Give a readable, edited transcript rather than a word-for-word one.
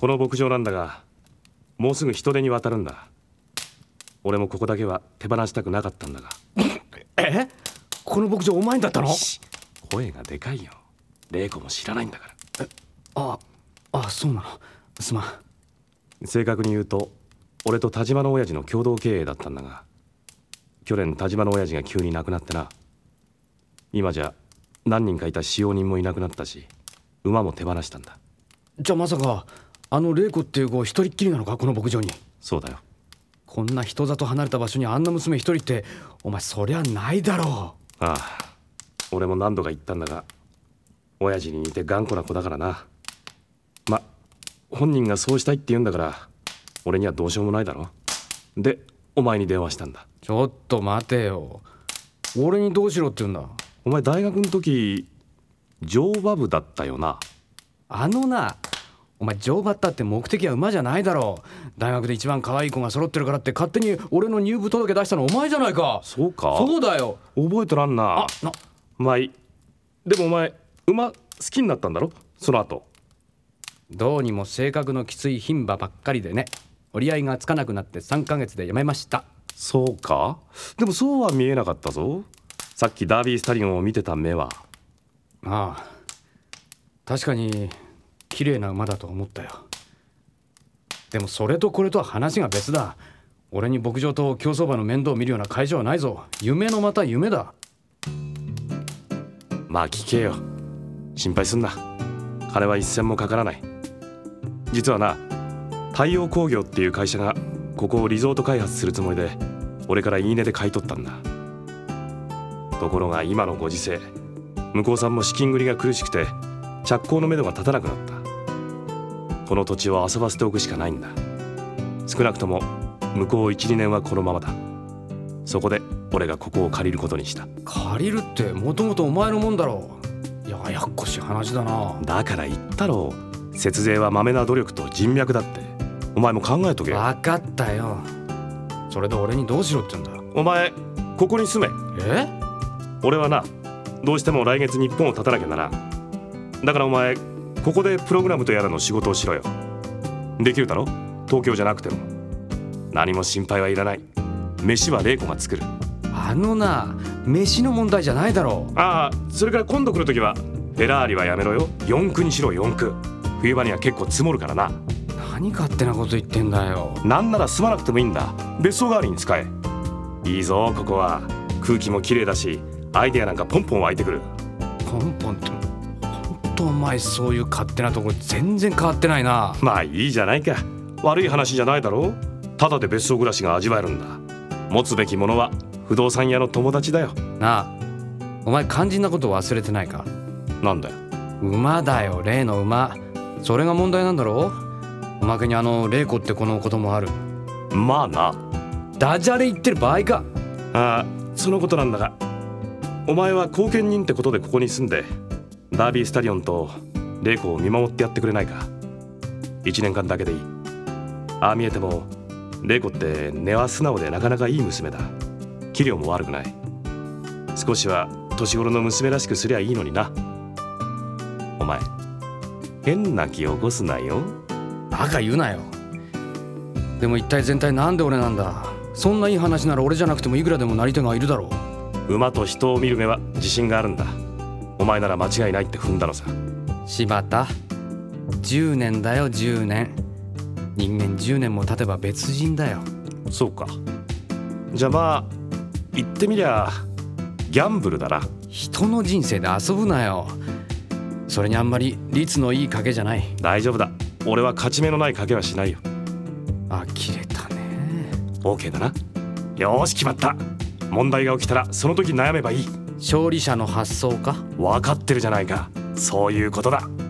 この牧場なんだが、もうすぐ人手に渡るんだ。俺もここだけは手放したくなかったんだが。 この牧場お前だったの？ 声がでかいよ。玲子も知らないんだから。 そうなの。すまん。 正確に言うと俺と田島の親父の共同経営だったんだが、去年田島の親父が急に亡くなってな。今じゃ何人かいた使用人もいなくなったし、馬も手放したんだ。 じゃあまさかあの玲子っていう子一人っきりなのか、この牧場に？ そうだよ。 こんな人里離れた場所にあんな娘一人って、お前そりゃないだろう。ああ、俺も何度か言ったんだが、親父に似て頑固な子だからな。本人がそうしたいって言うんだから、俺にはどうしようもないだろ。でお前に電話したんだ。 ちょっと待てよ、俺にどうしろって言うんだ。 お前大学の時乗馬部だったよな。 お前乗馬ったって目的は馬じゃないだろう。大学で一番可愛い子が揃ってるからって勝手に俺の入部届出したのお前じゃないか。 そうか？ そうだよ。 覚えとらんな。まあいい。でもお前馬好きになったんだろ、その後。 どうにも性格のきつい牝馬ばっかりでね、折り合いがつかなくなって3ヶ月で辞めました。 そうか？でもそうは見えなかったぞ。さっきダービースタリオンを見てた目は。 ああ、確かに綺麗な馬だと思ったよ。でもそれとこれとは話が別だ。俺に牧場と競走馬の面倒を見るような会社はないぞ。夢のまた夢だ。 まあ聞けよ、心配すんな。金は一銭もかからない。実はな、太陽工業っていう会社がここをリゾート開発するつもりで俺から言い値で買い取ったんだ。ところが今のご時世、向こうさんも資金繰りが苦しくて着工のめどが立たなくなった。この土地を遊ばせておくしかないんだ。少なくとも向こう 1,2 年はこのままだ。そこで俺がここを借りることにした。 借りるってもともとお前のもんだろう。ややっこしい話だな。 だから言ったろ、節税はまめな努力と人脈だって。お前も考えとけ。 分かったよ。それで俺にどうしろって言うんだ。 お前ここに住め。俺はな、どうしても来月日本を立たなきゃならん。だからお前ここでプログラムとやらの仕事をしろよ。できるだろ、東京じゃなくても。何も心配はいらない。飯は玲子が作る。 飯の問題じゃないだろう。 ああ、それから今度来るときはフェラーリはやめろよ。四駆にしろ、四駆。冬場には結構積もるからな。 何勝手なこと言ってんだよ。 なんなら住まなくてもいいんだ。別荘代わりに使え。いいぞここは。空気も綺麗だし、アイデアなんかポンポン湧いてくる。 ポンポンってほんとお前そういう勝手なところ全然変わってないな。 まあいいじゃないか。悪い話じゃないだろ。ただで別荘暮らしが味わえるんだ。持つべきものは不動産屋の友達だよ。 なあ、お前肝心なこと忘れてないか？ なんだよ。 馬だよ、例の馬。それが問題なんだろう。おまけに玲子って子のこともある。 まあな。 ダジャレ言ってる場合か。 ああ、そのことなんだが、お前は後見人ってことでここに住んでダービースタリオンと玲子を見守ってやってくれないか。1年間だけでいい。ああ見えても玲子って根は素直でなかなかいい娘だ。器量も悪くない。少しは年頃の娘らしくすりゃいいのにな。お前変な気起こすなよ。 バカ言うなよ。でも一体全体なんで俺なんだ。そんないい話なら俺じゃなくてもいくらでもなり手がいるだろう。馬と人を見る目は自信があるんだ。お前なら間違いないって踏んだのさ。 柴田、10年だよ、10年。人間10年も経てば別人だよ。 そうか。じゃあまあ言ってみりゃギャンブルだな。 人の人生で遊ぶなよ。それにあんまり率のいい賭けじゃない。 大丈夫だ。俺は勝ち目のない賭けはしないよ。 呆れたね。 OK だな。よーし決まった。問題が起きたらその時悩めばいい。 勝利者の発想か。 分かってるじゃないか。そういうことだ。